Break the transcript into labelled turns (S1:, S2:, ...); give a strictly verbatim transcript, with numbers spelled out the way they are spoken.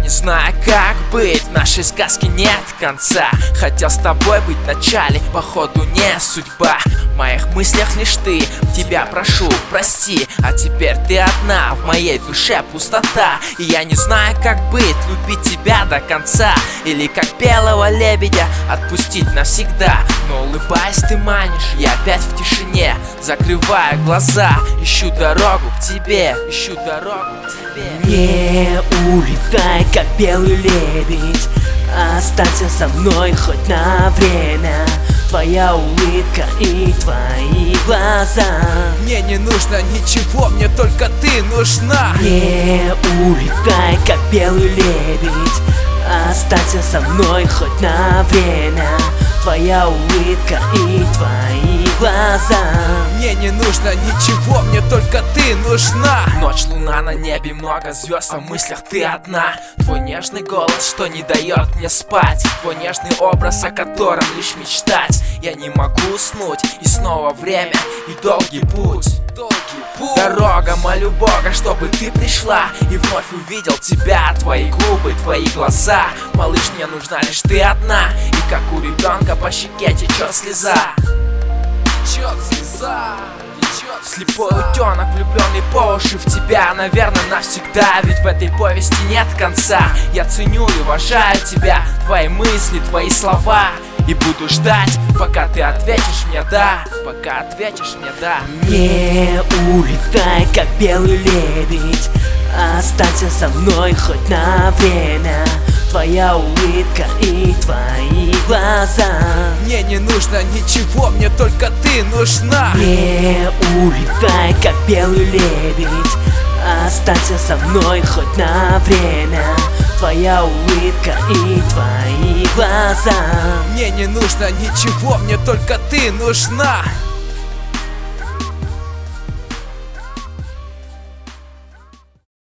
S1: не знаю, как быть, в нашей сказке нет конца. Хотел с тобой быть в начале, походу не судьба. В моих мыслях лишь ты, тебя прошу, прости. А теперь ты одна, в моей душе пустота. И я не знаю, как быть, любить тебя до конца, или как белого лебедя отпустить навсегда. Но улыбаясь ты манишь, я опять в тишине, закрываю глаза, ищу дорогу к тебе, ищу дорогу к тебе.
S2: Не улетай, как белый лебедь, останься со мной хоть на время. Твоя улыбка и твои глаза.
S1: Мне не нужно ничего, мне только ты нужна.
S2: Не улетай, как белый лебедь, останься со мной хоть на время. Твоя улыбка и твои глаза.
S1: Мне не нужно ничего, мне только ты нужна. Ночь, луна на небе, много звезд, а в мыслях ты одна. Твой нежный голос, что не дает мне спать, твой нежный образ, о котором лишь мечтать. Я не могу уснуть, и снова время и долгий путь. Дорога, молю Бога, чтобы ты пришла и вновь увидел тебя, твои губы, твои глаза. Малыш, мне нужна лишь ты одна, и как у ребенка по щеке течет слеза. Течет слеза. Слепой утенок, влюбленный по уши в тебя, наверное, навсегда. Ведь в этой повести нет конца. Я ценю и уважаю тебя, твои мысли, твои слова. И буду ждать, пока ты ответишь мне да, пока ответишь мне да.
S2: Не улетай, как белый лебедь, останься со мной хоть на время. Твоя улыбка и твои глаза.
S1: Мне не нужно ничего, мне только ты нужна.
S2: Не улетай, как белый лебедь, останься со мной хоть на время. Твоя улыбка и твои глаза.
S1: Мне не нужно ничего, мне только ты нужна.